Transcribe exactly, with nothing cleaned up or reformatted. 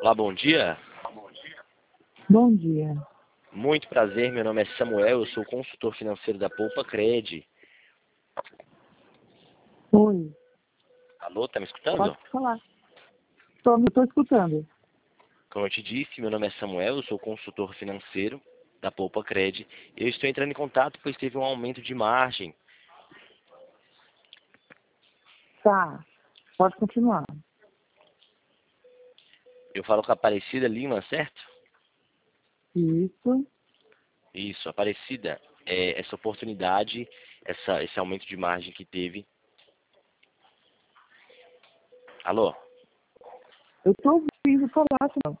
Olá, bom dia. Bom dia. Muito prazer, meu nome é Samuel, eu sou consultor financeiro da Poupa Cred. Oi. Alô, tá me escutando? Pode falar. Estou me tô escutando. Como eu te disse, meu nome é Samuel, eu sou consultor financeiro da Poupa Cred. Eu estou entrando em contato pois teve um aumento de margem. Tá. Pode continuar. Eu falo com a Aparecida Lima, certo? Isso. Isso, Aparecida, é, essa oportunidade, essa, esse aumento de margem que teve. Alô? Eu estou ouvindo falar, não.